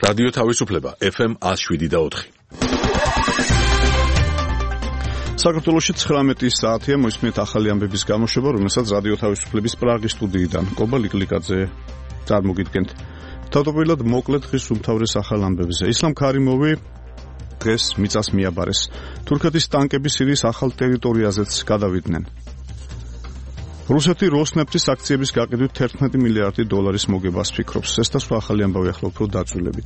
რადიო თავისუფლება FM 107.4. საქართველოში 19 საათია მოისმენთ ახალი ამბების გამოშვება, რომელსაც რადიო თავისუფლების პრაღის სტუდიიდან კობა ლიკლიკაძე წარმოგიდგენთ. თავდაპირველად მოკლედ დღის უმთავრეს ახალ ამბებზე. ისლამ ქარიმოვი დღეს მიწას მიაბარეს. თურქეთის ტანკები სირიის ახალ ტერიტორიაზეც გადავიდნენ. რუსეთი როსნეფტის აქციების გაყიდვით 11 მილიარდი დოლარის მოგებას ფიქრობს. ეს და სხვა ახალი ამბავი ახლა უფრო დაწვრილებით.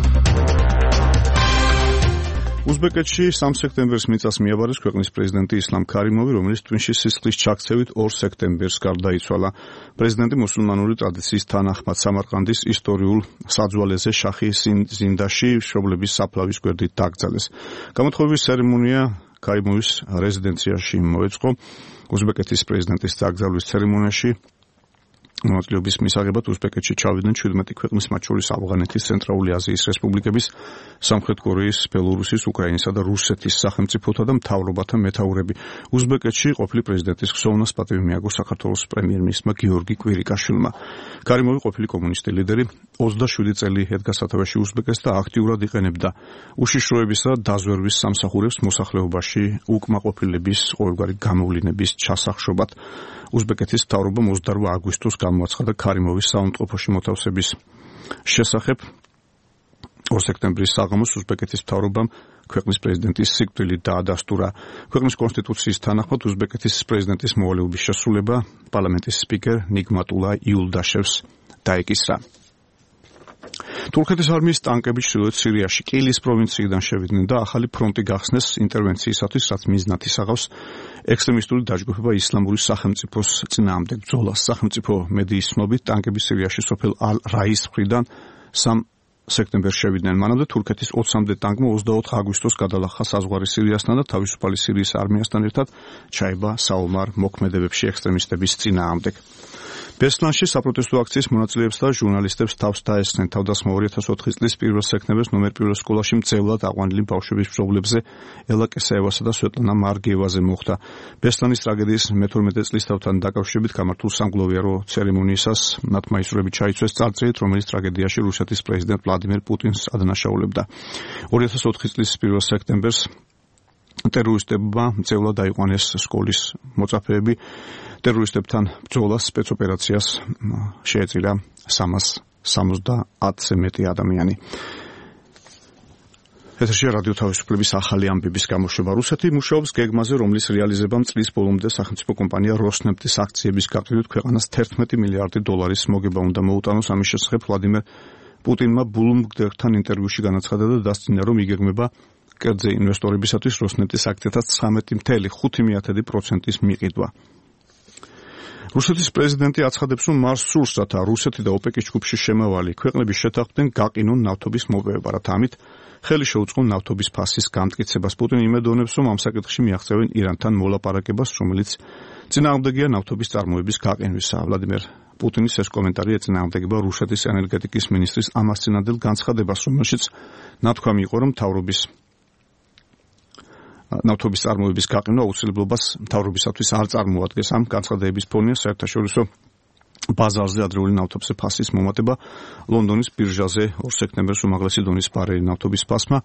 უზბეკეთში 3 სექტემბერს მიწას მიაბარეს ქვეყნის პრეზიდენტი ისლამ ქარიმოვი, რომელიც ტვინში სისხლის ჩაქცევით 2 სექტემბერს გარდაიცვალა. პრეზიდენტი მუსულმანური ტრადიციის თანახმად სამარყანდის ისტორიულ საძვალეზე შახი ზინდაში მშობლების საფლავის გვერდით დაკრძალეს. გამოთხოვების ცერემონია ქარიმოვის რეზიდენციაში მოეწყო. უზბეკეთის პრეზიდენტის დაკრძალვის ცერემონიაში მონაწილეობის მისაღებად უზბეკეთში ჩავიდნენ 17 ქვეყნის, მათ შორის ავღანეთის, ცენტრალური აზიის რესპუბლიკების, სამხრეთ კორეის, ბელორუსის, უკრაინისა და რუსეთის სახელმწიფოთა და მთავრობათა მეთაურები. უზბეკეთში ყოფილი პრეზიდენტის ხსოვნას პატივი მიაგო საქართველოს პრემიერ-მინისტრმა გიორგი კვირიკაშვილმა. ქარიმოვი ყოფილი კომუნისტი ლიდერი 27 წელი ედგა სათავეში უზბეკეთს და აქტიურად იყენებდა უშიშროებისა და დაზვერვის სამსახურებს მოსახლეობაში უკმაყოფილების ყოველგვარი გამოვლინების ჩასახშობად. უზბეკეთის მთავრობამ 28 აგვისტოს გამოაცხადა ქარიმოვის საუნდყოფოში მოთავსების შესახებ. 2 სექტემბრის საღამოს უზბეკეთის მთავრობამ ქვეყნის პრეზიდენტის სიკვდილი დაადასტურა. ქვეყნის კონსტიტუციის თანახმად უზბეკეთის პრეზიდენტის მოვალეობის შესრულება პარლამენტის სპიკერ ნიგმატულა იულდაშევს დაეკისრა. თურქეთის არმიის ტანკები ჩრდილოეთ სირიაში კილის პროვინციიდან შევიდნენ და ახალი ფრონტი გახსნეს ინტერვენციისათვის, რაც მიზნად ისაღავს ექსტრემისტული დაჯგუფება ისლამური სახელმწიფოს წინააღმდეგ ბრძოლას. სახელმწიფო მედიის ცნობით ტანკები სირიაში სოფელ ალ-რაის მხრიდან 3 სექტემბერს შევიდნენ. მანამდე თურქეთის 20-მდე ტანკმა 24 აგვისტოს გადალახა საზღვარი სირიასთან და თავისუფალი სირიის არმიასთან ერთად ჩაება საომარ მოქმედებებში ექსტრემისტების წინააღმდეგ. ბესლანში საპროტესტო აქციის მონაწილეებს და ჟურნალისტებს თავს დაესხნენ. თავდასხმა 2004 წლის 1 სექტემბერს ნომერ 1 სკოლაში მძევლად აყვანილი ბავშვების მშობლებზე ელა კესაევასა და სვეტლანა მარგიევაზე მოხდა. ბესლანის ტრაგედიის მე-12 წლისთავთან დაკავშირებით გამართულ სამგლოვიარო ცერემონიისას მათ მაისურები ჩაიცვეს წარწერით, რომელიც ტრაგედიაში რუსეთის პრეზიდენტ ვლადიმერ პუტინს ადანაშაულებდა. 2004 წლის 1 სექტემბერს ტერორისტებმა მძევლად აიყვანეს სკოლის მოწაფეები. ტერორისტებთან ბრძოლას სპეცოპერაციას შეეწირა 370-ზე მეტი ადამიანი. ეთერშია რადიო თავისუფლების ახალი ამბების გამოშვება. რუსეთი მუშაობს გეგმაზე, რომლის რეალიზებამ წლის ბოლომდე სახელმწიფო კომპანია როსნეფტის აქციების გაყიდვით ქვეყანას 11 მილიარდი დოლარის მოგება უნდა მოუტანოს. ამის შესახებ ვლადიმერ პუტინმა ბლუმბერგთან ინტერვიუში განაცხადა და დასძინა, რომ იგეგმება კერძე ინვესტორებისათვის როსნეფტის აქციათა 19.5%-ის მიყიდვა. რუსეთის პრეზიდენტი აცხადებს, რომ მას სურს, რათა რუსეთი და ოპეკის ჯგუფში შემავალი ქვეყნები შეთანხმდნენ გაყინონ ნავთობის მოპოვება, რათა ამით ხელი შეუწყონ ნავთობის ფასის გამტკიცებას. პუტინი იმედოვნებს, რომ ამ საკითხში მიაღწევენ ირანთან მოლაპარაკებას, რომელიც წინააღმდეგია ნავთობის წარმოების გაყინვისა. ვლადიმერ პუტინის ეს კომენტარი ეწინააღმდეგება რუსეთის ენერგეტიკის მინისტრის ამასწინებელ განცხადებას, რომელშიც ნათქვამი იყო, რომ ნავთობის წარმოების გაყინვა აუცილებლობას მთავრობისათვის არ წარმოადგენს. ამ განცხადების ფონია საერთაშორისო ბაზარზე ადრეული ნავთობის ფასის მომატება. ლონდონის ბირჟაზე 2 სექტემბერს უმაღლესი დონის ბარელი ნავთობის ფასმა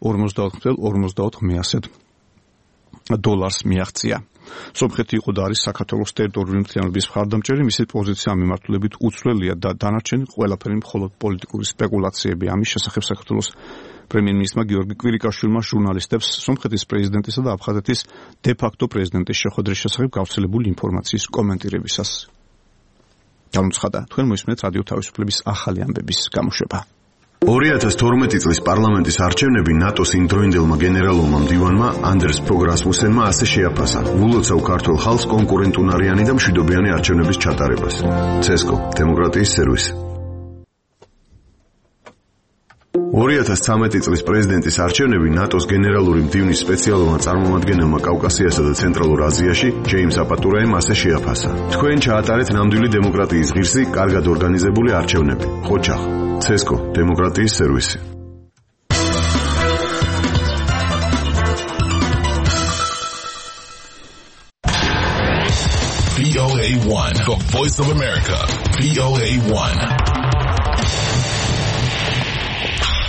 40.54 დოლარს მიაღწია. სომხეთი იყო და არის საქართველოს ტერიტორიული მთლიანობის მხარდამჭერი. მისი პოზიცია მიმართულებით უცვლელია და დანარჩენი ყველაფერი მხოლოდ პოლიტიკური სპეკულაციები. ამის შესახებ საქართველოს პრემიერ-მინისტრმა გიორგი კვირიკაშვილმა ჟურნალისტებს სომხეთის პრეზიდენტისა და აფხაზეთის დე-ფაქტო პრეზიდენტის შეხვედრის შესახებ გავრცელებული ინფორმაციის კომენტირებისას განუცხადა. თქვენ მოისმენთ რადიო თავისუფლების ახალი ამბების გამოშვება. 2012 წლის პარლამენტის არჩევნები ნატოს იმდროინდელმა გენერალურმა მდივანმა ანდერს ფოგ რასმუსენმა ასე შეაფასა: "ულოცავ ქართულ ხალხს კონკურენტუნარიანი და მშვიდობიანი არჩევნების ჩატარებას." ცესკო, დემოკრატიის სერვისი. 2013 წლის პრეზიდენტის არჩევნები ნატოს გენერალური მდივნის სპეციალურმა წარმომადგენელმა კავკასიასა და ცენტრალურ აზიაში ჯეიმს აპატურაიმ ასე შეაფასა: "თქვენ ჩაატარეთ ნამდვილი დემოკრატიის ღირსი, კარგად ორგანიზებული არჩევნები." ხოჩახ, ცესკო, დემოკრატიის სერვისი. VOA1, the voice of America. VOA1.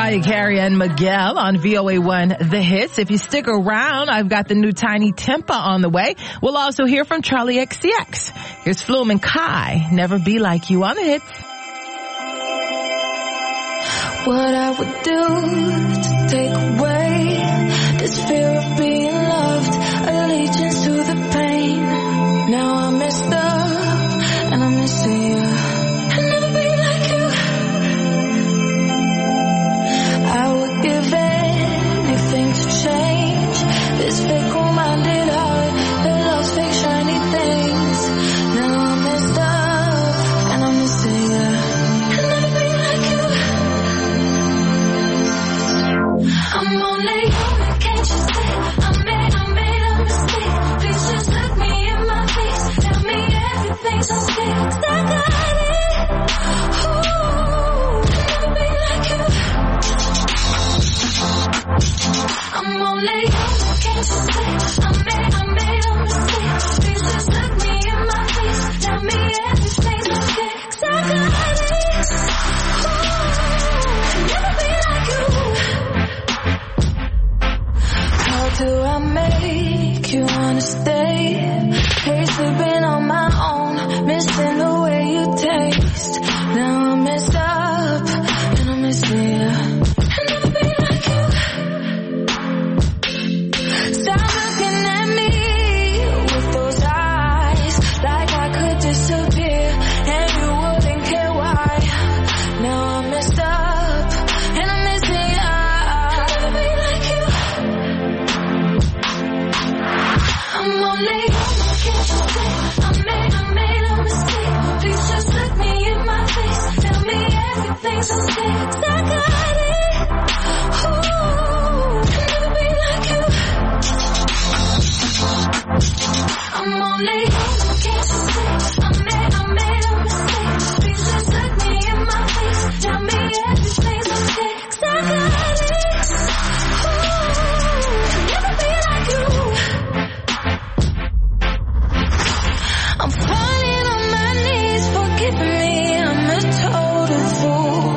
Mariah Carey and Miguel on VOA1 The Hits. If you stick around, I've got the new Tiny Tempa on the way. We'll also hear from Charlie XCX. Here's Flume and Kai, Never Be Like You on The Hits. What I would do to take away this fear of being loved, allegiance to the pain. Now I'm messed up and I'm missing you. I'll never be like you. I would give anything to change this fickle-minded heart that loves fake shiny things. Now I'm messed up and I'm missing you. I'll never be like you. I'm only human, can't you see? I made a mistake. Please just look me in my face. Tell me everything's okay. 'Cause I got it. Ooh, I'll never be like you. I'm only human, can't you see? I made a mistake. Please just look me in my face. Tell me everything's okay. 'Cause I got it. Ooh, I'll never be like you. How do I make you wanna stay? Hate sleeping on my own, missing the way you taste. Now I'm messed up and I'm missing you. I'll never be like you. Stop looking at me with those eyes, like I could disappear and you wouldn't care why. Now I'm messed up and I'm missing you. I'll never be like you. I'm only human, can't you see? I made a mistake. Please just look me in my face. Tell me everything's okay. 'Cause I got it. Ooh, I'll never be like you. I'm only human, can't you see? I made a mistake. Please just look me in my face. Tell me everything's okay. 'Cause I got it. Ooh, I'll never be like you. I'm falling on my knees, forgive me, I'm a total fool.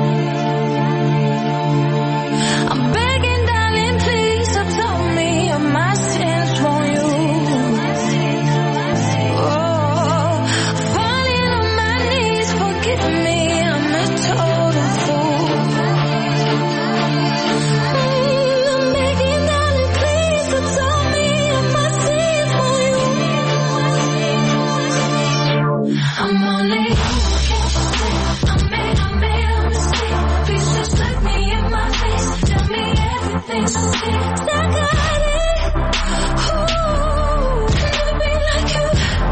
I'm begging, darling, please absolve me of my sins from you. Oh, falling on my knees, forgive me, I'm a total fool. I'm begging, darling, please absolve me of my sins from you. I'm only human, can't you see? I made a mistake. Please just look me in my face. Tell me everything's okay. 'Cause I got it. Ooh, I'll never be like you.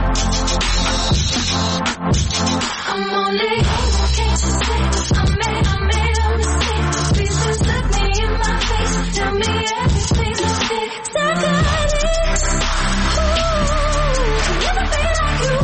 I'm only human, can't you see? I made a mistake. Please just look me in my face. Tell me everything's okay. 'Cause I got it. Ooh, I'll never be like you.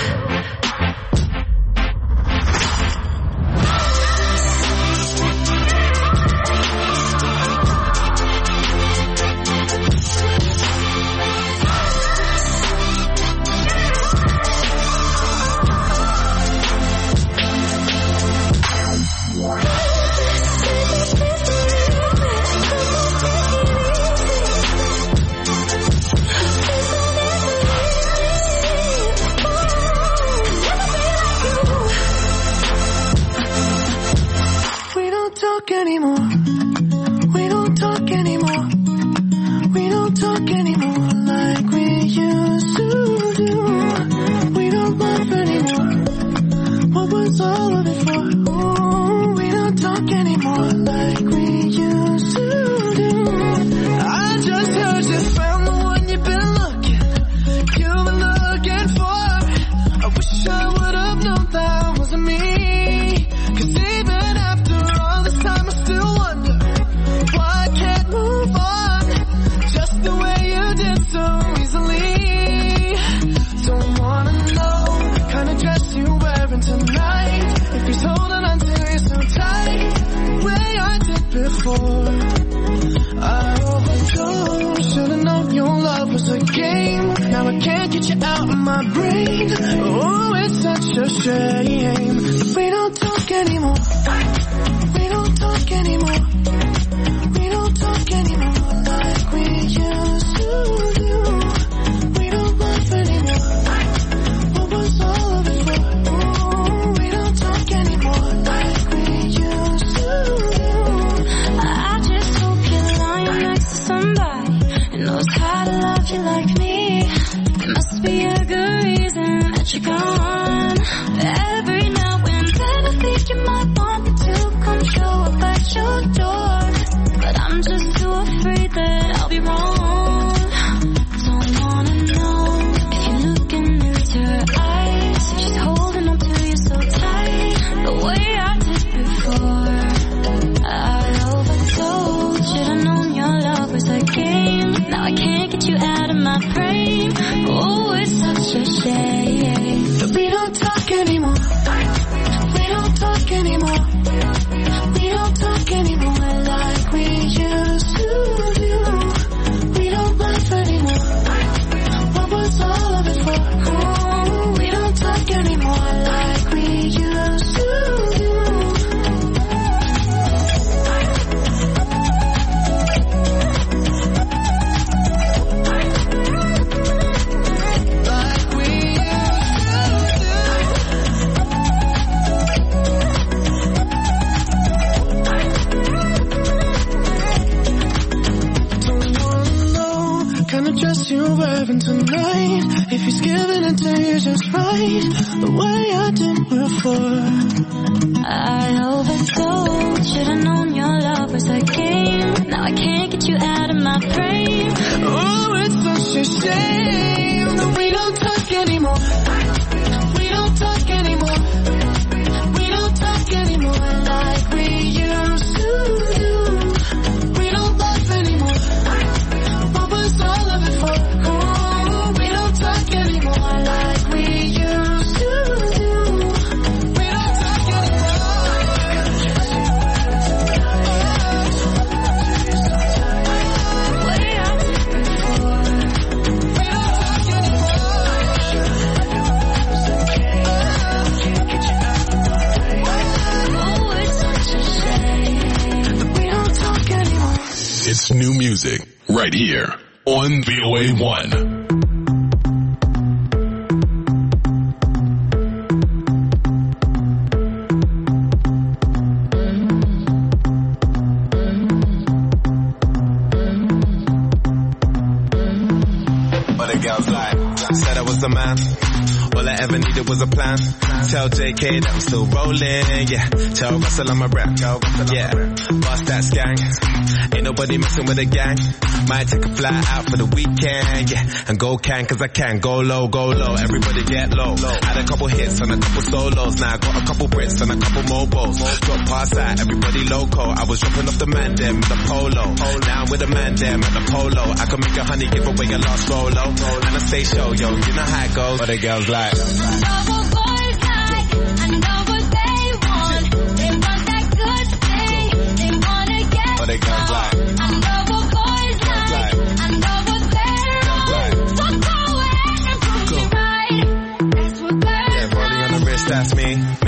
We don't talk anymore. We don't talk anymore. We don't talk anymore like we used to do. We don't laugh anymore. What was all of it for? Ooh, we don't talk anymore like we used to do. I just heard you found the one you've been looking for. I wish I would have known that wasn't me. 'Cause even after all this time I still wonder why I can't move on just the way you did so easily. Don't wanna know the kind of dress you're wearing tonight, if he's holding on to you so tight the way I did before. I overdosed, should've known your love was a game. Now I can't get you out of my brain. Oh, it's such a shame. We don't talk anymore. We don't talk anymore. he's giving it to you just right, the way I did before. I overdosed, should've known your love was a game. Now I can't get you out of my brain. Oh, it's such a shame that we don't talk anymore. We don't talk anymore. We don't talk anymore like we used to do. We don't love anymore. What was all of it for? Oh, we don't talk anymore like we used to do. We don't talk anymore. Way out before. We don't talk anymore. Oh, it's such a shame that we don't talk anymore. It's new music right here on VOA1. But the girls like, said I was the man. All I ever needed was a plan. Tell JK that I'm still rolling, yeah. Tell Russell I'm a rap, yeah. Bust that gang. Ain't nobody messing with the gang. Might take a fly out for the weekend, yeah. And go cause I can. Go low, everybody get low. Had a couple hits and a couple solos. Now I got a couple Brits and a couple mobiles. Drop past that, everybody loco. I was dropping off the man them with the polo. Now I'm with the man them at the polo. I can make a honey give away a lost Rolo. And I stay show, yo, you know how it goes. But the girls like, I know what boys like, I know what they want. They want that good thing, they wanna get but the girls like, I know what boys like, I know what they're on. So go ahead and prove me right. That's what girls yeah, rolling on the wrist, that's me.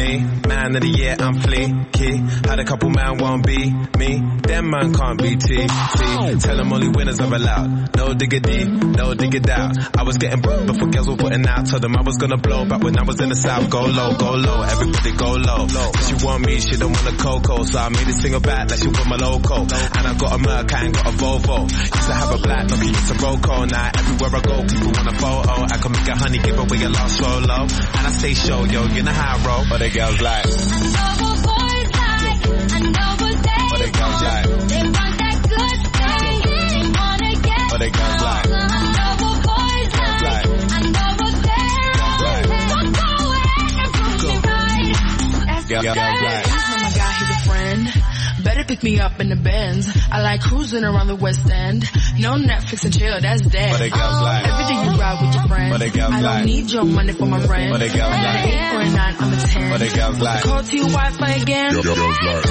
Man of the year, I'm fleeky. Had a couple man won't be me. Them man can't be T. Tell them only winners are allowed. No diggity, no diggity out. I was getting broke before girls were putting out. Told them I was gonna blow back when I was in the south. Go low, everybody go low. She want me, she don't want a cocoa. So I made a single back like she want my loco. And I got a Merc, I ain't got a Volvo. Used to have a black, no used to Roco. Now everywhere I go, people want a photo. I can make a honey, give away a lost solo. And I stay show, yo, you know how I roll. But the girls like, I know what boys like, I know what they but the girls like, They want that good thing, they wanna get but the girls like, I know what boys like, I know what they're on. So go ahead and prove me right. That's girls like. Oh my God, he's a friend. Better pick me up in the Benz. I like cruising around the West End. No Netflix and chill, that's dead. But the girls like, Every day you ride with your friends. but the girls I like, don't need your money for my rent. but the girls I'm like, an 8 or a 9, I'm a 10. but the girls like, Call to your Wi-Fi again. I know what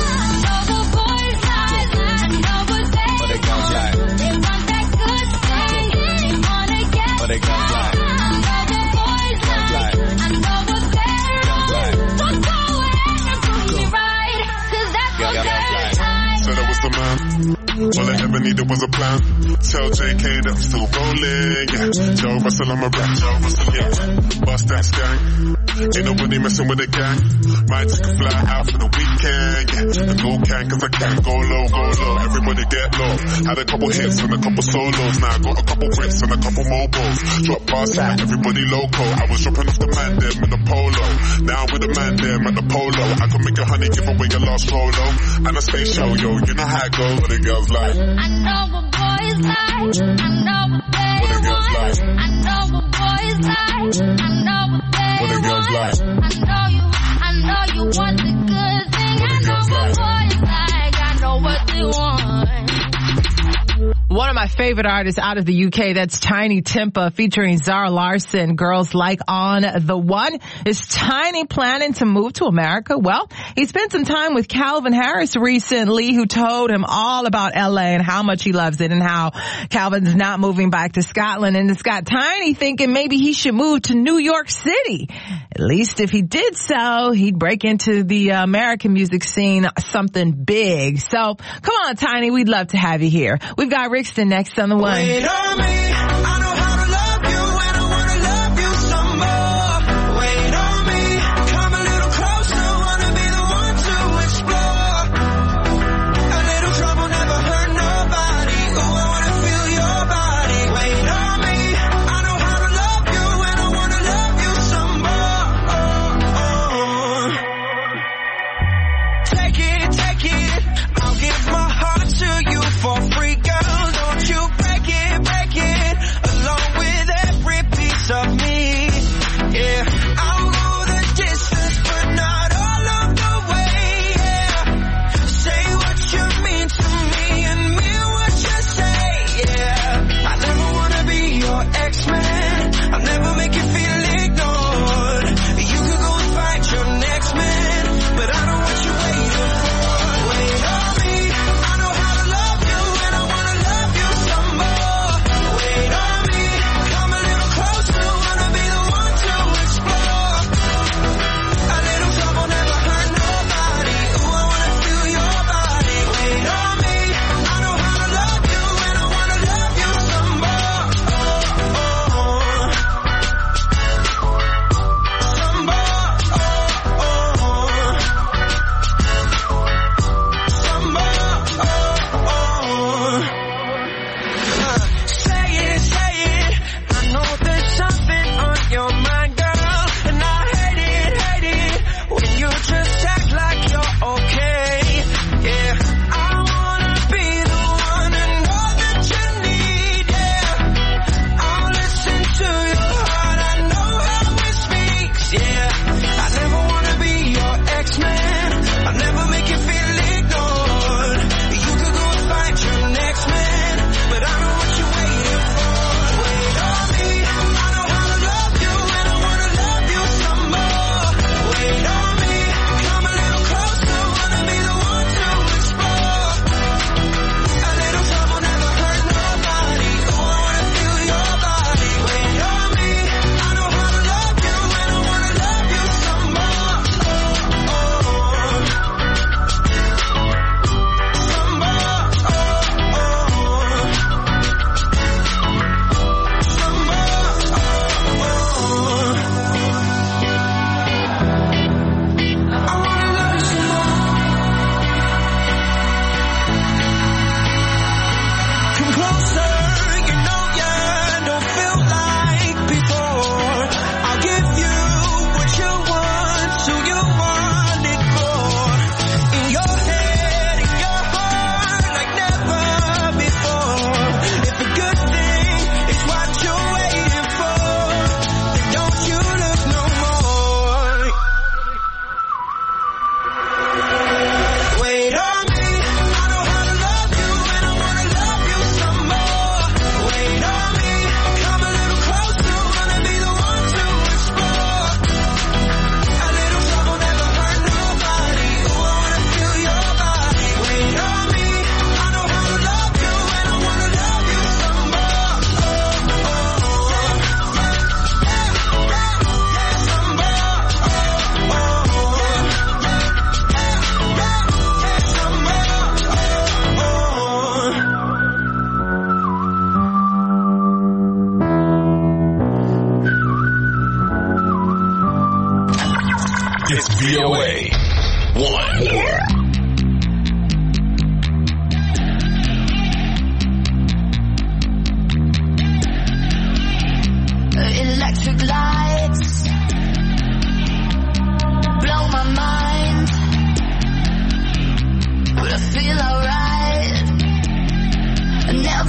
boys like, I know what they but the girls like, They want that good thing, they wanna get but the girls like, I know what boys like, I know what they're on. So go ahead and prove me right, 'cause that's what girls like. Said I was the man. All I ever needed was a plan. Tell JK that I'm still rolling, yeah. Tell Russell I'm a rap, yeah. Bust that gang. Ain't nobody messing with the gang. Might take a fly out for the weekend, yeah. And go cause I can. Go low, everybody get low. Had a couple hits and a couple solos. Now I got a couple Brits and a couple mobiles. Drop past that, everybody loco. I was dropping off the man them in the polo. Now I'm with the man them at the polo. I can make a honey, give away a lost Rolo. And I stay show, yo, you know how it goes. What the girls like, I know what boys like, I know what they what the girls want. like, I know what boys like, I know what they what the girls like. I know you want the good thing. I know what boys like, I know what they want. One of my favorite artists out of the UK, that's Tiny Tempa featuring Zara Larsson, Girls Like On The One. Is Tiny planning to move to America? Well, he spent some time with Calvin Harris recently, who told him all about LA and how much he loves it and how Calvin's not moving back to Scotland. And it's got Tiny thinking maybe he should move to New York City. At least if he did so, he'd break into the American music scene something big. So come on, Tiny, we'd love to have you here. We've got Rixton next on the one. Wait on me, I know how to love you and I wanna love you some more. Wait on me, come a little closer, wanna be the one to explore. A little trouble never hurt nobody. Ooh, I wanna feel your body. Wait on me, I know how to love you and I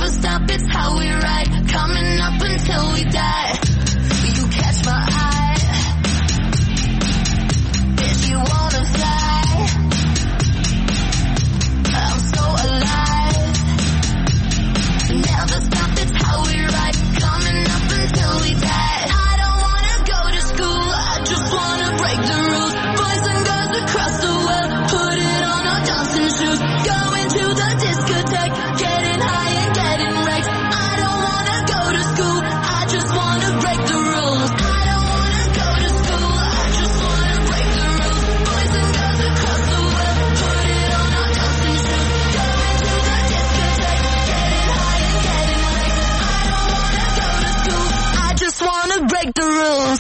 never stop, it's how we ride. Coming up until we die. You catch my eye. If you wanna fly, I'm so alive. Never stop, it's how we ride. Coming up until we die. I don't wanna go to school, I just wanna break the rules. Boys and girls across the world, put it on our dancing shoes. Going to the discotheque, getting high and getting wrecked. I don't wanna go to school, I just wanna break the rules. I don't wanna go to school, I just wanna break the rules. Boys and girls across the world, put it on our dancing shoes. Going to the discotheque, getting high and getting wrecked. I don't wanna go to school, I just wanna break the rules.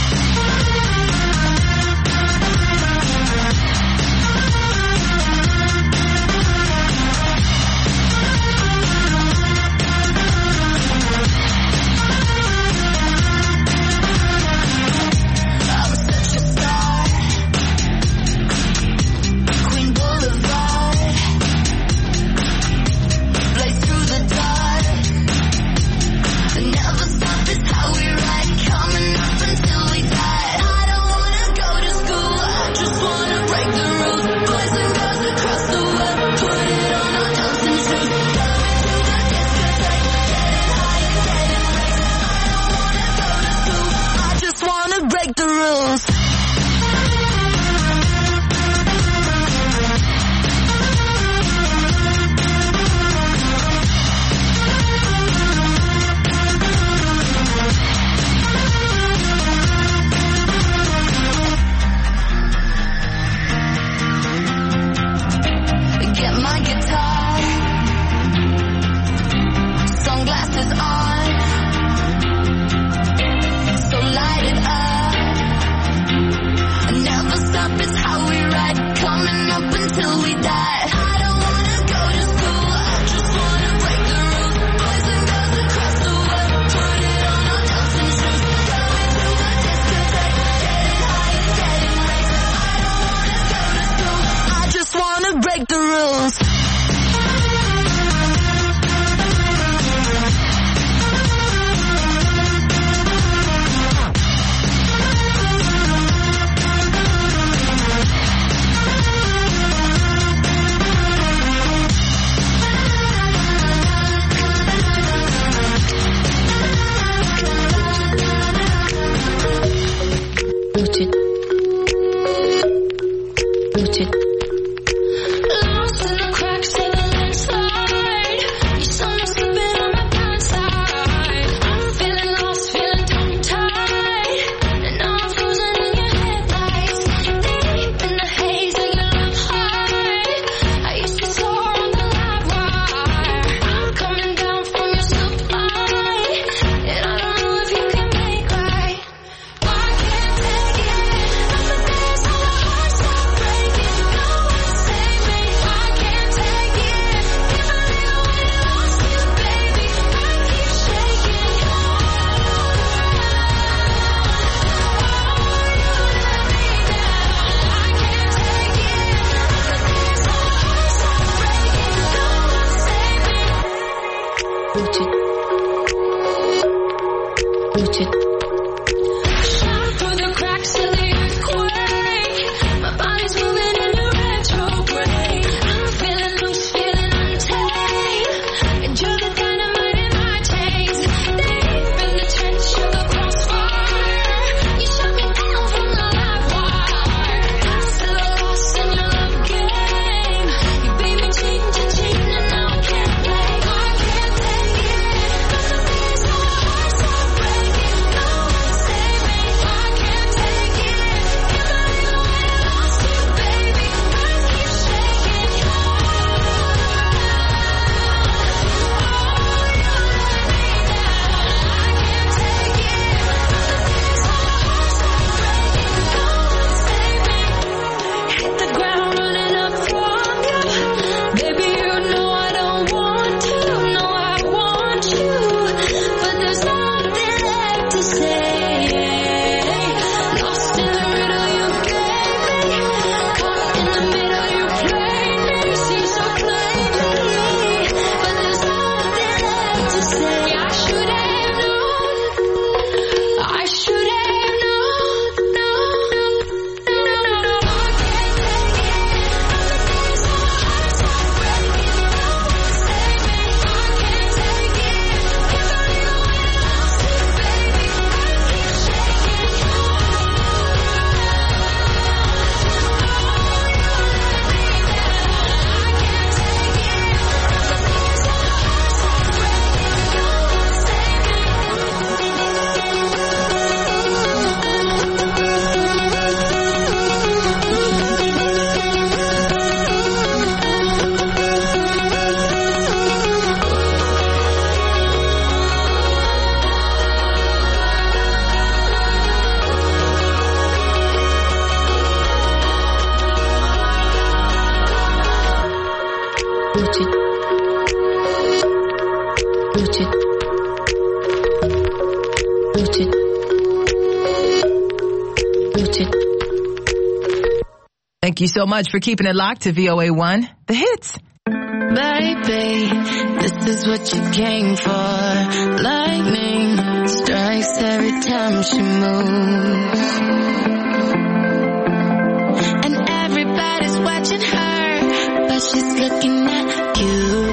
Break the rules. Get my guitar, sunglasses on, so light it up. Never stop, it's how we ride. Coming up until we die. I don't wanna go to school, I just wanna break the rules. Boys and girls across the world, put it on our dancing shoes. Going to the discotheque, getting high and getting wrecked. I don't wanna go to school, I just wanna break the rules. Lost in the cracks of the landslide. You saw me slipping on my blind side. I'm feeling lost, feeling tongue-tied. And now I'm frozen in your headlights. Deep in the haze of your love high. I used to soar on the live wire. I'm coming down from your supply. And I don't know if you can make right. I can't take it. I'm the best of the heart, stop breaking. No one save me. I can't take it. If I knew when I lost you, baby, I keep shaking. I want you to be there. I can't take it. I'm the best of the heart, stop breaking. No one save me. Shot through the cracks of the earthquake. My body's moving in a retrograde. I'm feeling loose, feeling untamed. And you're the dynamite in my chains. Deep in the trench, you're the crossfire. You shut me down from the live wire. I'm still lost in your love game. You made me change and now I can't play. I can't take it. Thank you so much for keeping it locked to VOA1, The Hits. Baby, this is what you came for. Lightning strikes every time she moves. And everybody's watching her, but she's looking at you.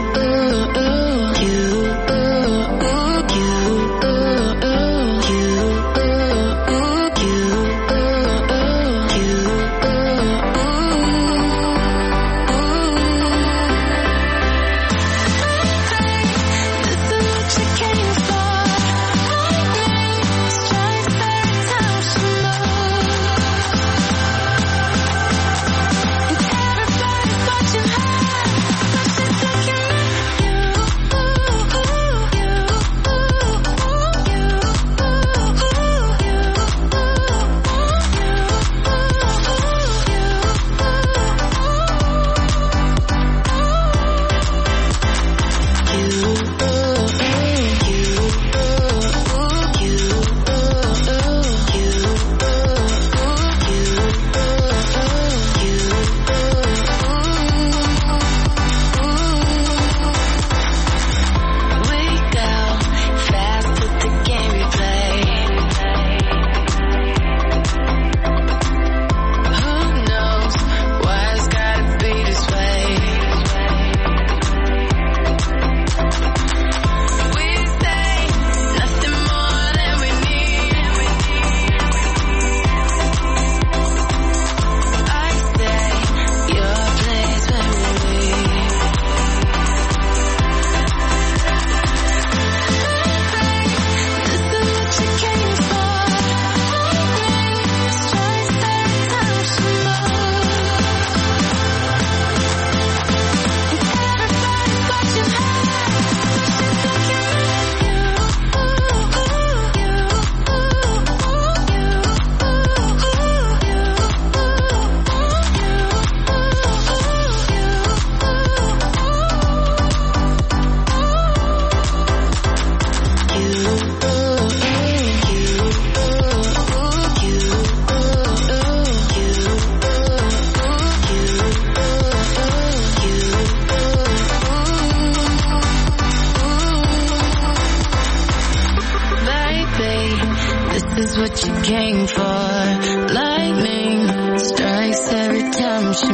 This is what you came for. Lightning strikes every time she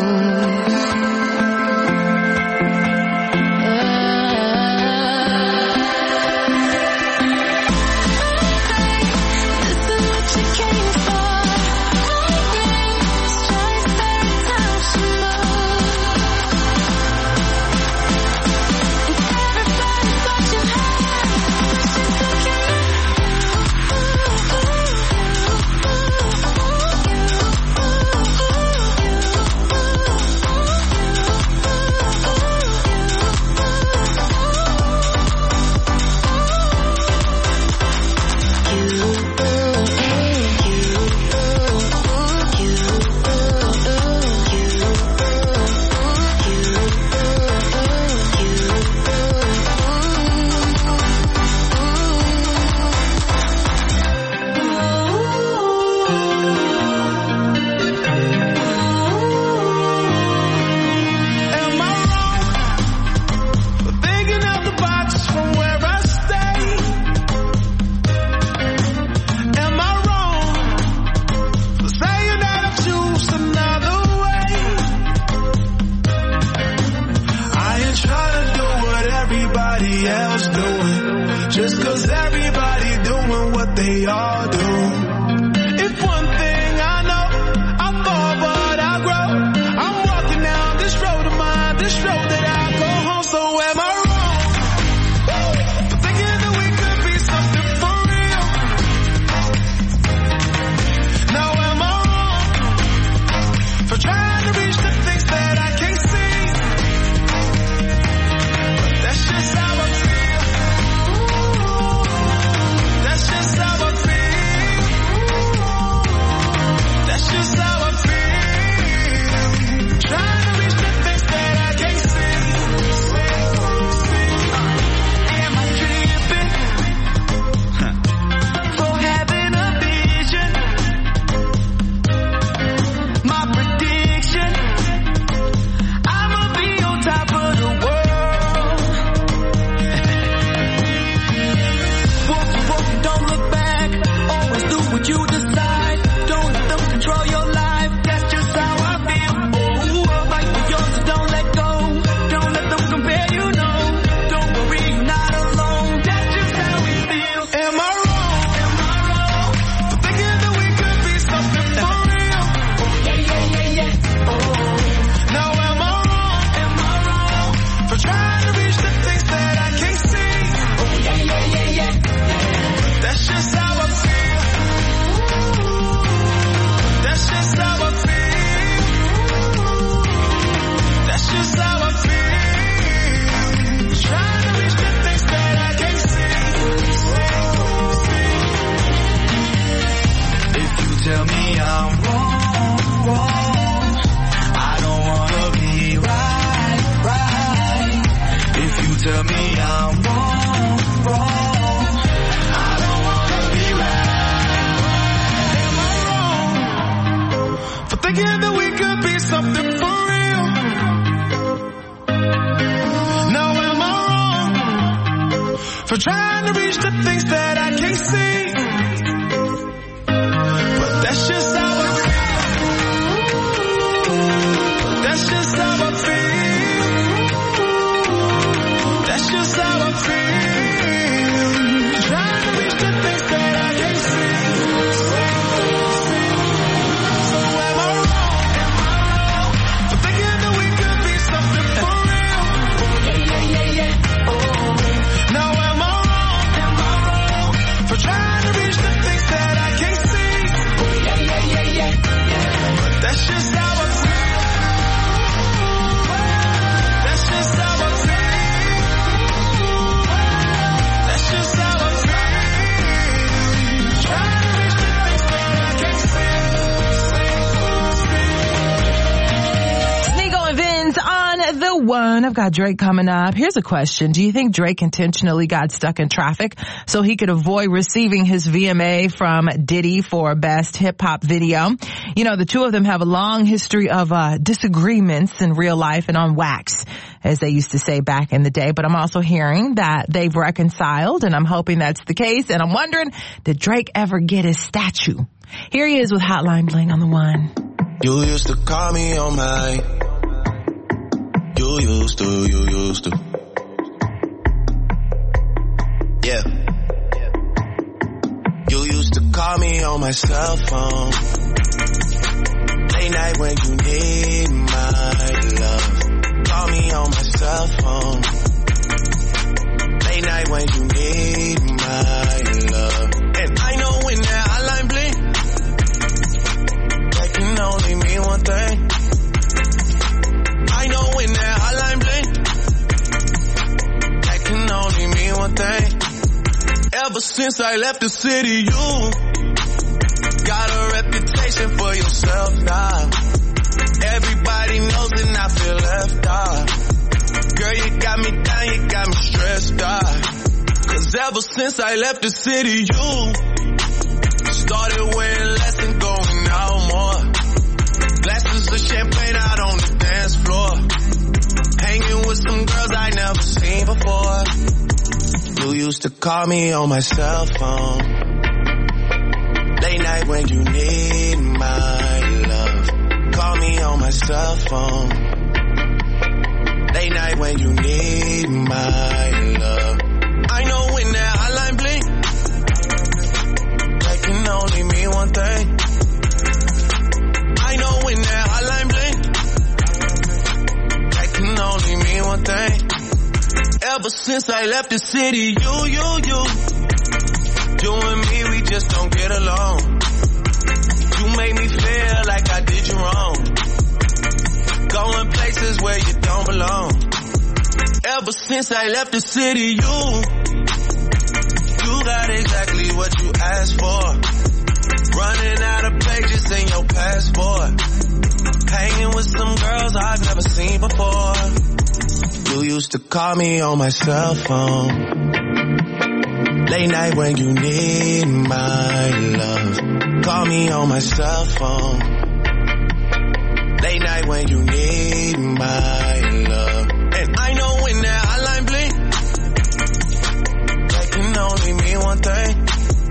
moves. That's just how I feel. for trying to reach the things that I can't see. But that's just how I feel. That's just how I feel. That's just how I feel. Trying to reach the things that I can't see. So am I wrong for thinking that we could be something for real? Yeah. Oh. Now am I wrong for trying to reach the things that I can't see? Yeah. But that's just how I feel. That's just how I feel. That's just how I feel. Trying to reach the things that I can't see. Sneeko and Vince on the one. I've got Drake coming up. Here's a question. Do you think Drake intentionally got stuck in traffic so he could avoid receiving his VMA from Diddy for Best Hip Hop Video? You know, the two of them have a long history of disagreements in real life and on wax, as they used to say back in the day. But I'm also hearing that they've reconciled, and I'm hoping that's the case. And I'm wondering, did Drake ever get his statue? Here he is with Hotline Bling on the one. You used to call me on my. You used to. Yeah. You used to call me on my cell phone. Late night when you need my love. Call me on my cell phone. Late night when you need my love. And I know when that hotline blink, that can only mean one thing. I know when that hotline blink, that can only mean one thing. Ever since I left the city, you got a reputation for yourself now. Everybody knows and I feel left out. Girl, you got me down, you got me stressed out. Cause ever since I left the city, you started wearing less and going out more. Glasses of champagne out on the dance floor. Hanging with some girls I never seen before. You used to call me on my cell phone. Late night when you need my love. Call me on my cell phone. Late night when you need my love. I know when that hotline blink, that can only mean one thing. I know when that hotline blink, that can only mean one thing. Ever since I left the city, you and me, we just don't get along. You make me feel like I did you wrong. Going places where you don't belong. Ever since I left the city, you got exactly what you asked for. Running out of pages in your passport. Hanging with some girls I've never seen before. You used to call me on my cell phone. Late night when you need my love. Call me on my cell phone. Late night when you need my love. And I know when that hotline blink, that can only mean one thing.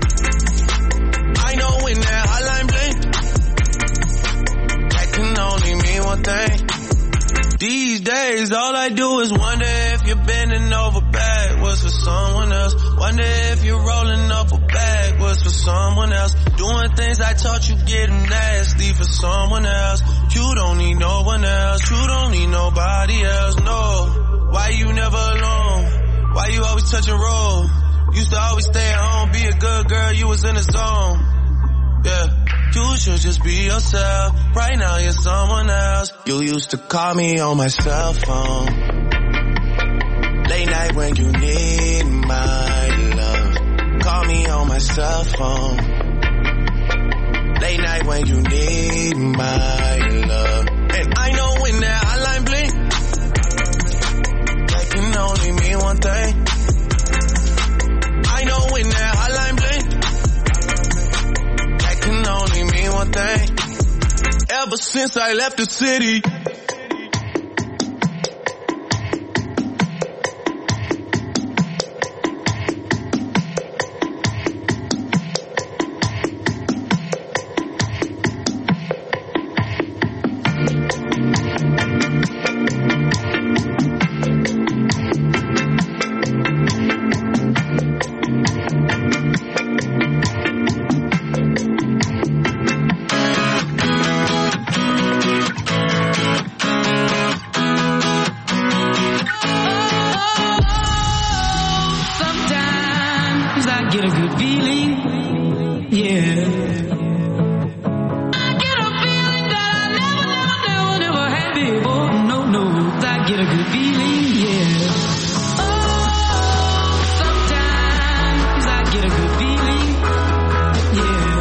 I know when that hotline blink, that can only mean one thing. These days, all I do is wonder if you're bending over backwards for someone else. Wonder if you're rolling up a backwards for someone else. Doing things I taught you getting nasty for someone else. You don't need no one else. You don't need nobody else, no. Why you never alone? Why you always touch a roll? Used to always stay at home, be a good girl, you was in the zone. Yeah. You should just be yourself. Right now you're someone else. You used to call me on my cell phone. Late night when you need my love. Call me on my cell phone. Late night when you need my love. And I know when that hotline blink, that can only mean one thing. I know when that hotline blink, that can only mean one thing. Ever since I left the city. a good feeling, yeah. Oh, sometimes I get a good feeling, yeah.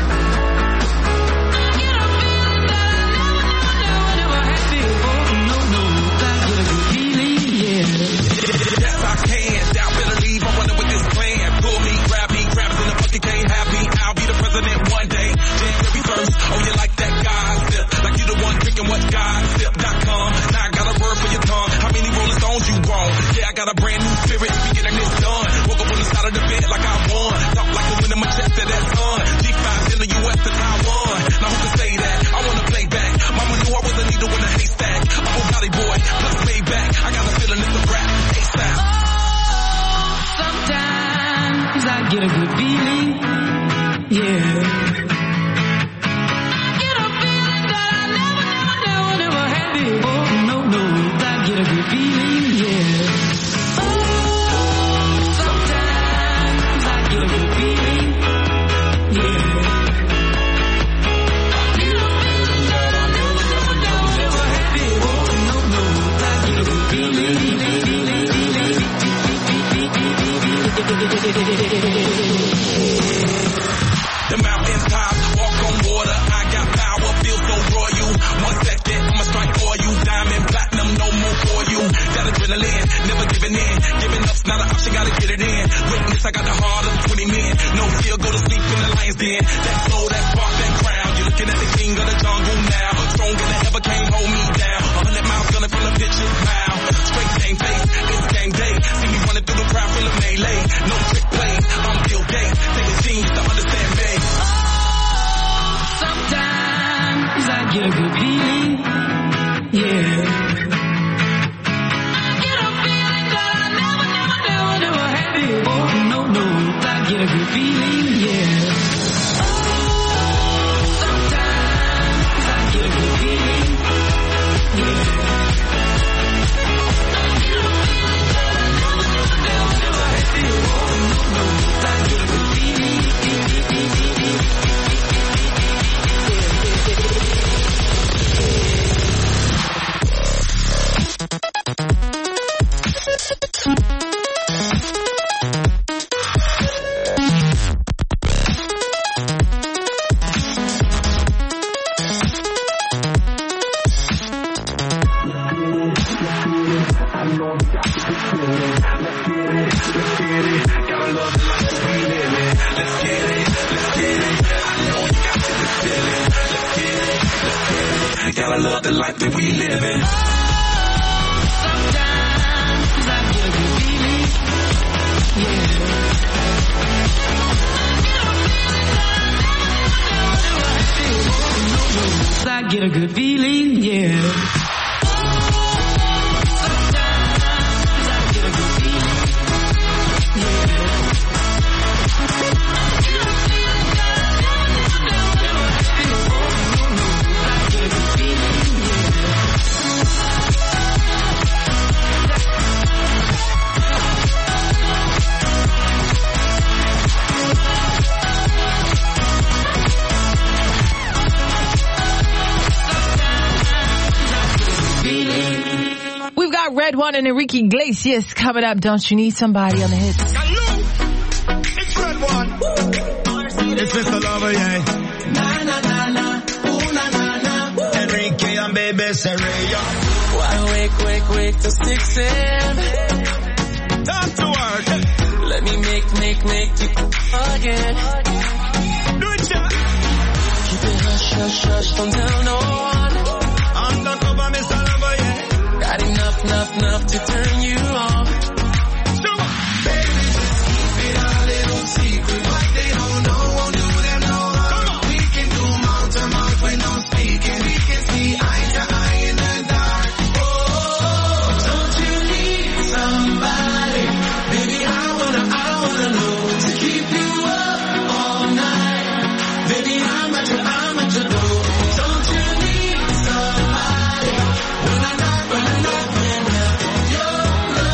I get a feeling that I never had before. No, I get a good feeling, yeah. Yes, I can. Doubt, better leave. I wonder what this plan. Pull me, grab me, grab us in the bucket, can't have me. I'll be the president one day. January 1st. Oh, you like that gossip? Like you the one drinking what gossip.com. Now I got a word for your tongue. How many Rolling Stones you want? Yeah, I got a brand new spirit. We getting this done. Woke up on the side of the bed like I won. Talk like the wind in my chest to that sun. G5 in the US to Taiwan. Now who can say that? I wanna play back. Mama knew I was a needle in a haystack. I'm a body boy, plus way back. I got a feeling it's a rap. ASAP. Sometimes I get a good feeling, yeah. I get a feeling that I never had before. No, I get a good feeling, yeah. Oh, sometimes I get a good feeling, yeah. I get a feeling that I never had before. No, I get a good feeling. The mountain top, walk on water. I got power, feel so royal. 1 second, I'ma strike for you. Diamond, platinum, no more for you. Got adrenaline, never giving in. Giving up's not an option, gotta get it in. Witness, I got the heart of 20 men. No fear, go to sleep in the lion's den. That flow, that spark, that crown. You're looking at the king of the jungle now. Stronger than ever, can't hold me down. 100 miles gunning from the pitcher's mound. Straight game face, it's game day. See me running through the crowd, feel a melee. No trick plays, I'm Bill Gates. Take a genius to understand me. Sometimes I get a good feeling, yeah. I get a feeling that I never had before. No, I get a good feeling, yeah. Oh, sometimes I get a good feeling, yeah. I get a feeling that I never had before. No, I get a good feeling. Gotta love the life that we live in. Sometimes I get a good feeling, yeah. I get a good feeling, yeah. Red One and Enrique Iglesias coming up. Don't you need somebody on the hits? Hello, it's Red One. It's Mr. Lover, yeah. Na na na na, ooh na na na. Enrique and baby Serena. Why wake the sticks in? Time to work. Let me make you again. Do it, yeah. Keep it hush, don't tell no one. Undercover, Mr. Lover, yeah. Got enough to turn you on. Baby, just keep it a little secret. What they don't know won't do them no harm. We can do mouth to mouth with no speaking. We can see eye to eye in the dark. Oh, don't you need somebody? Baby, I wanna know to keep you up all night. Baby, I'm at your door. Don't you need somebody? When I knock, your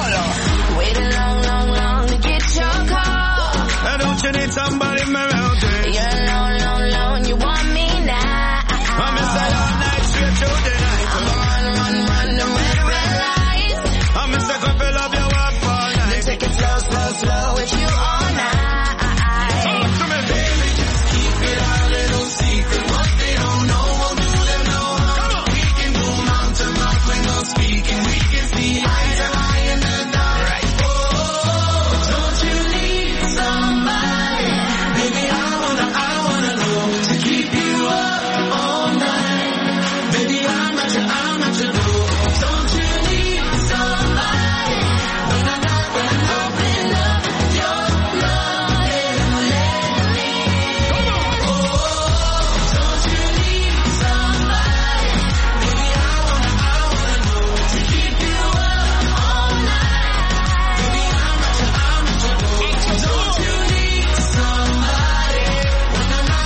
Waited long to get your call. Don't you need somebody around there? You're alone, you want me now. I'm inside all night, straight through the night. I'm run, the red lights. I'm Mr. Couple of your walk all night. Then take it slow with you all night. Talk to me, baby, just keep it a little secret. What they don't know, we'll do them no harm. We can do mouth to mouth when no speaking. We can see eye to eye in the dark. Right. Oh, don't you need somebody? Baby, I wanna know to keep you up all night. Baby, I'm not your dude. Don't you need somebody? When I open up your love and let me. Come on. Oh, don't you need somebody? Baby, I wanna know to keep you up all night. Baby, I'm not your dude. Don't you need somebody? When I'm not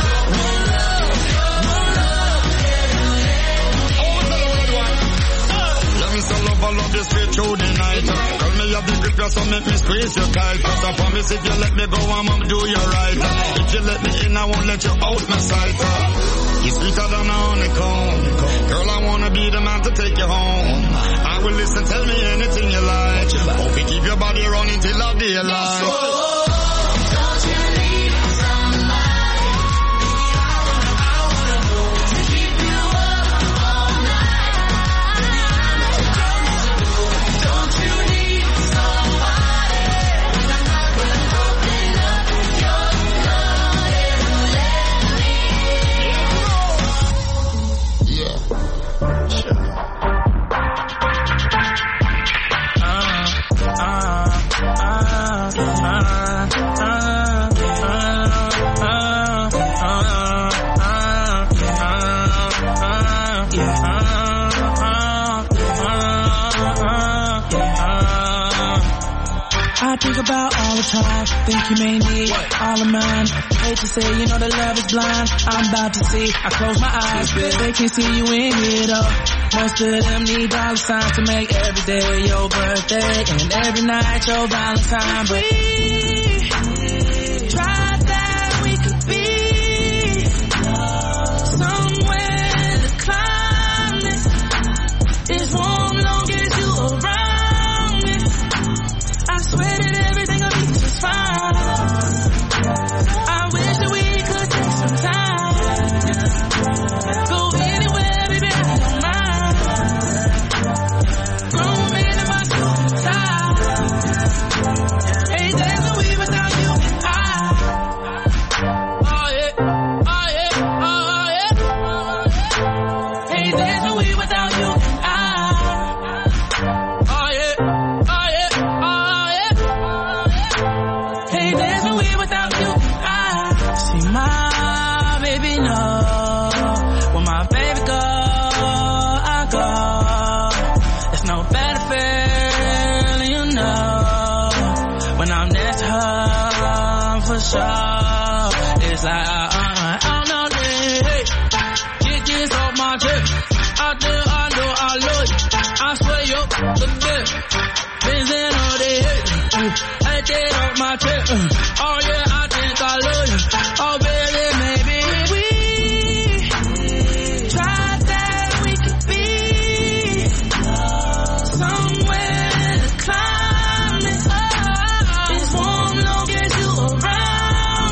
Let me so love, I love you straight through the night. Girl, me have the grip, so make me squeeze you tight. Cause I promise if you let me go, I'ma do you right. If you let me in, I won't let you out my sight. You're sweeter than a honeycomb. Girl, I wanna be the man to take you home. I will listen, tell me anything you like. Hope you keep your body running till the daylight. Don't you need somebody? Baby, I wanna know to keep you up all night. Baby, I'm not your dude. Don't you need somebody? When I'm not gonna open up your love and let me. Yeah. I think about all the time, think you may need all of mine. Hate to say, you know the love is blind. I'm about to see, I close my eyes, but they can't see you in here though. Most of them need dollar signs to make every day your birthday and every night your Valentine. But we tried that we could be somewhere the climate is warm long as you around me. I swear that everything will be just fine. I wish that we could take some time. Go anywhere, baby, I don't mind. Grown man in my suit and tie. Hey, there's no way without you and I. Oh yeah, oh yeah, oh yeah. Hey, there's no way without you and I. Oh yeah, oh yeah, oh yeah. Hey, there's no way without you and I. See my baby know when my baby go, I go. There's no better feeling, you know, when I'm next to her for sure. It's like I'm not hey, get this off my chest. I know I love you. I swear you're the best. Been in all day, I get off my chest. Oh yeah, I think I love you. Oh baby, maybe we tried that we could be somewhere the climate is warm long as you around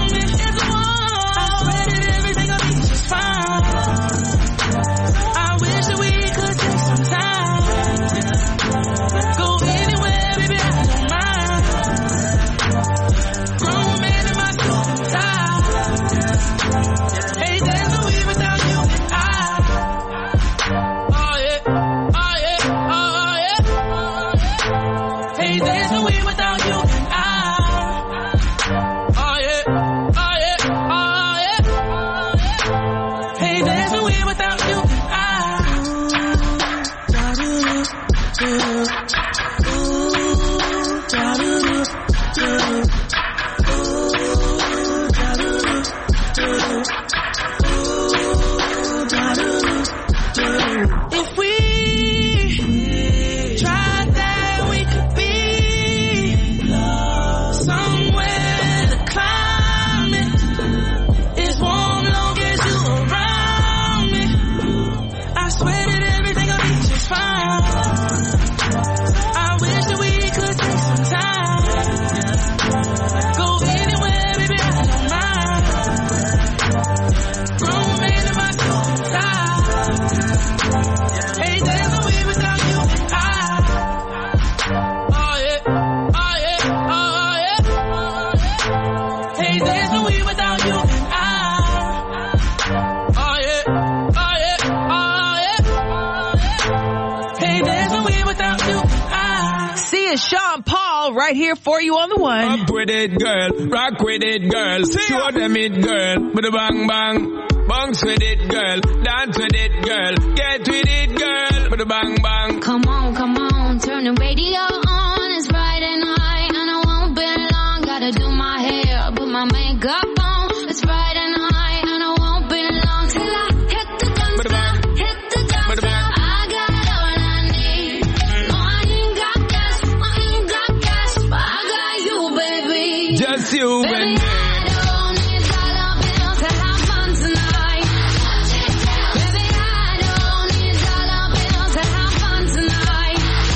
is Sean Paul right here for you on the one. Up with it, girl. Rock with it, girl. Show them it, girl. With a bang bang. Bounce with it, girl. Dance with it, girl. Get with it, girl. With a bang bang. Come on, turn the radio on. It's Friday night and I won't be long. Gotta do my hair, put my makeup on. It's Friday night and I won't be long till I hit the dance floor, hit the dance floor. I got all I need. No, I ain't got cash, but I got you, baby. Just you Baby, and me. I don't need dollar bills to have fun tonight. Baby, I don't need dollar bills to have fun tonight.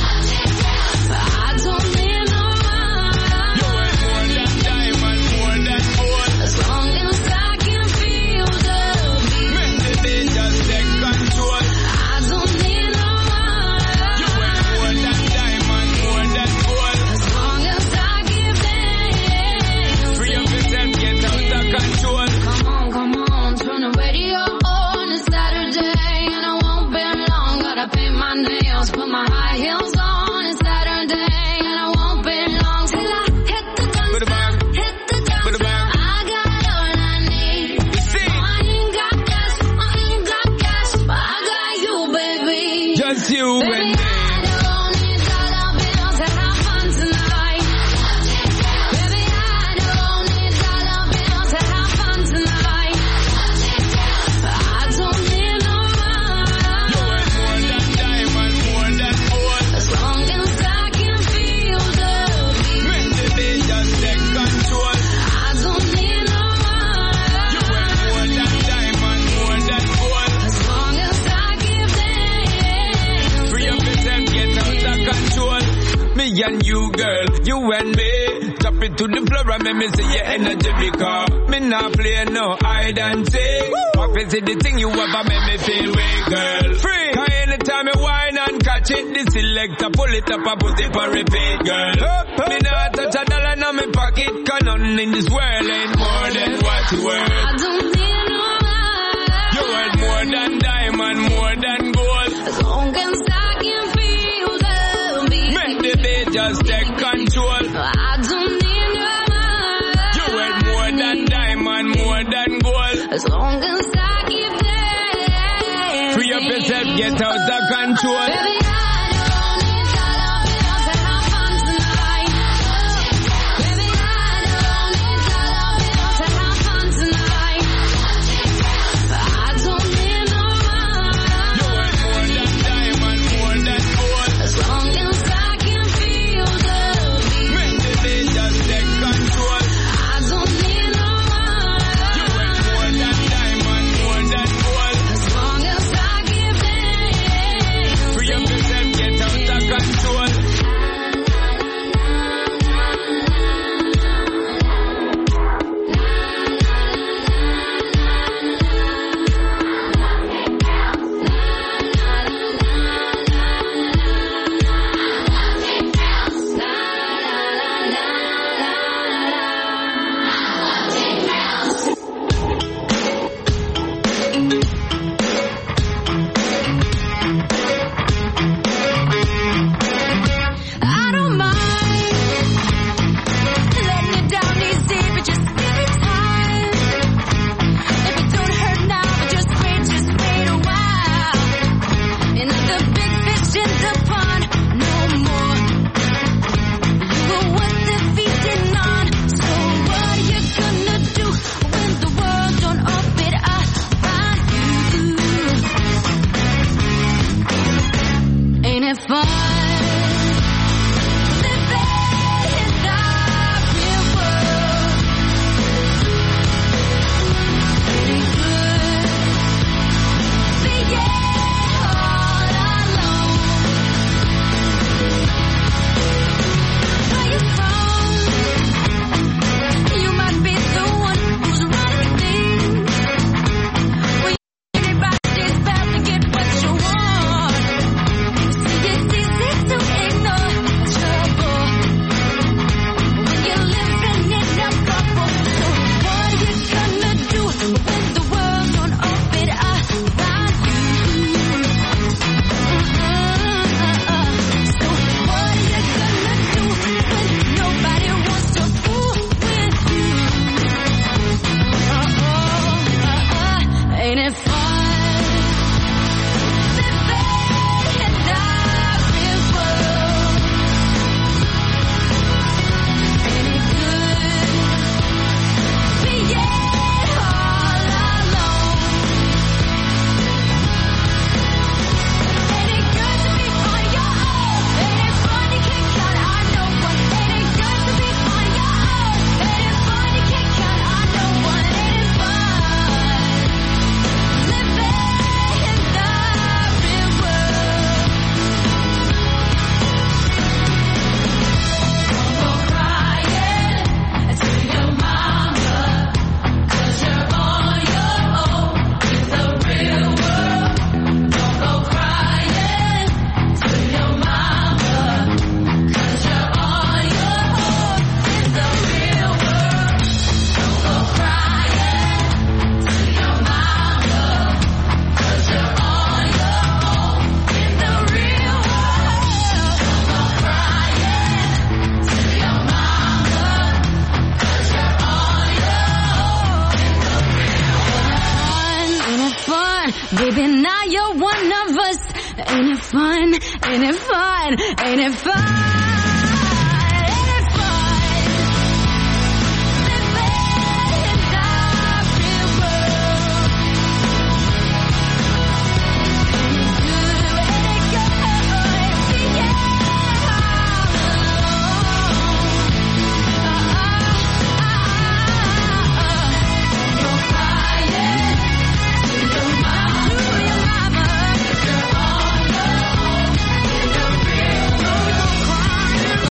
I don't need no money. You ain't more than diamond, more than gold. As long as I can feel the beat. Make the beat just take control. I don't need no money. You ain't more than diamond, more than gold. As long as I give them. Free up yourself, get out of control. Come on, turn the radio on. It's Saturday and I won't be long. Gotta paint my nails, put my high heels on. It's Saturday and I won't be long till I hit the dance With a floor, bang. hit the dance With a floor. bang. I got all I need. You see? No, I ain't got cash, but I got you, baby. Just you Baby, and me. I don't need dollar bills to have fun tonight. Baby, I don't need dollar bills to have fun tonight. I don't need no You money. ain't more than diamond, more than gold. As long as I can feel the beat. Make the beat just take control. I don't need no You ain't money. more than diamond, more than gold. As long as I give them. Free up yourself, get out of control. Me and you, girl, you and me. Drop it to the floor and make me see your energy because me not play no hide and seek. Pop it, see the thing you ever make me feel way, girl. Free. Cause anytime you whine and catch it, the selector pull it up and put it for repeat, girl. Me not touch a dollar in my pocket, cause nothing in this world ain't more than what you worth. I don't need no money. You worth more than diamond, more than gold. As long as I can feel the beat. Make the beat just take control. I don't need no money. You worth more than diamond, more than gold. As long as I give them. Free up yourself, get out of control. Baby, I don't need dollar bills to have fun tonight. Baby, I don't need dollar bills to have fun tonight. I don't need no money. You worth more than diamond, more than gold. As long as I can feel the beat. Make the beat just take control. I don't need no money. You worth more than diamond, more than gold. As long as I give them. Free up yourself, Baby, now you're one of us. Ain't it fun? Ain't it fun? Ain't it fun?